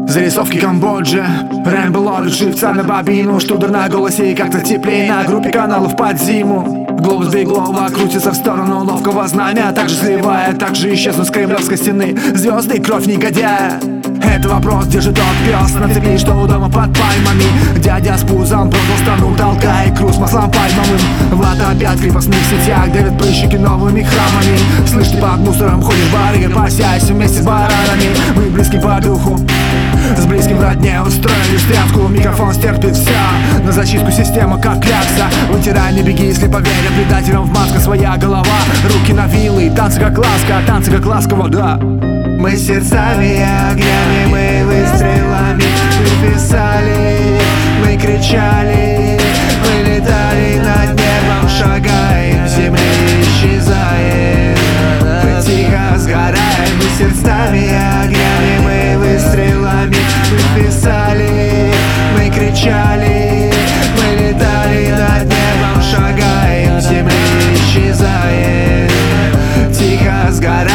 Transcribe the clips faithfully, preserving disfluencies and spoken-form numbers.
Зарисовки Камбоджи, Рэмбо ловит живца на бобину, штудер на голосе и как-то теплее на группе каналов под зиму. Глобус Беглова крутится в сторону ловкого знамя, также сливая, также исчезнут с кремлевской стены звезды и кровь негодяя. Это вопрос, где же тот пес на цепи, что у дома под пальмами. Дядя с пузом продал страну, толкая икру с маслом пальмовым. Влад опять в крепостных сетях давит прыщики новыми храмами. Слышь, ты под мусором ходишь в бары, пасясь вместе с баранами. Мы близки по духу, с близким в родне устроили стряпку. Микрофон стерпит все, на зачистку система как клякса. Вытирай, не беги, если поверят предателям в маска своя голова. Руки на вилы, танцы как ласка, танцы как ласково, да. Мы сердцами и огнями, мы выстрелами, мы писали, мы кричали, мы летали над небом, шагаем, с земли исчезаем, мы тихо сгораем. Мы сердцами и огнями, мы выстрелами, мы писали, мы кричали, мы летали над небом, шагаем, с земли исчезаем, тихо сгораем.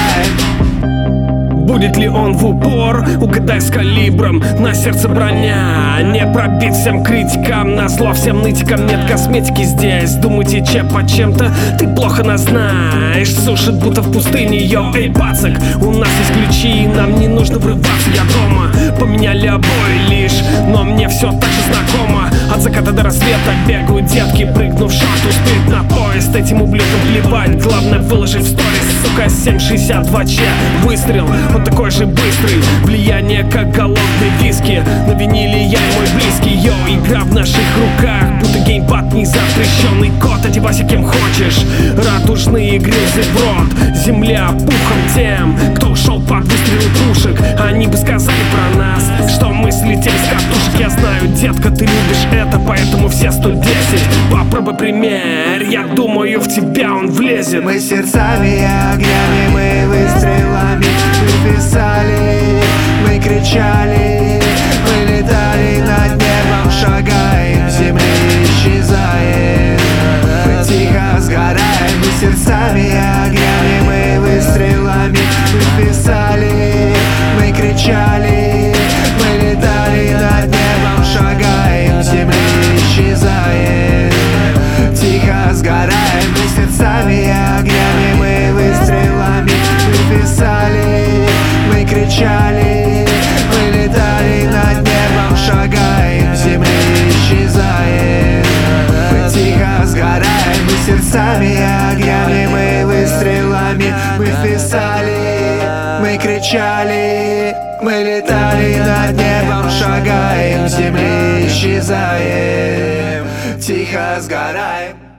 Будет ли он в упор? Угадай с калибром. На сердце броня, не пробить всем критикам. Назло всем нытикам, нет косметики здесь. Думайте, че по чем-то, ты плохо нас знаешь. Сушит будто в пустыне, йоу, эй, пацак. У нас есть ключи, нам не нужно врываться. Я дома, поменяли обои лишь, но мне все так же знакомо. От заката до рассвета бегают детки, прыгнув в шахту, успеть на поезд. Этим ублюдкам плевать, главное выложить в сторис. Сука, семь шестьдесят два че, выстрел, он такой же быстрый. Влияние как голодный виски, на виниле я и мой близкий. Йоу, игра в наших руках, будто геймпад не запрещенный код. Одевайся кем хочешь, радужные грезы в рот. Земля пухом тем, кто ушел под выстрелы пушек. Они бы сказали про нас, что мы слетели с катушек. Я знаю, детка, ты любишь это, поэтому все сто десять. Попробуй пример, я думаю, в тебя он влезет. Мы сердцами и огнями, мы выстрелами, мы писали, мы кричали, мы летали над небом, шагаем, с земли исчезаем, мы тихо сгораем. Мы сердцами и огнями, мы выстрелами, мы писали, мы кричали, мы летали над небом, шагаем, с земли исчезаем, тихо сгораем. Мы сердцами и огнями, мы выстрелами, мы писали, мы кричали, мы летали над небом, шагаем, с земли исчезаем, мы тихо сгораем. Мы сердцами и огнями, мы выстрелами, мы писали, мы кричали, мы летали над небом, шагаем, с земли исчезаем, тихо сгораем.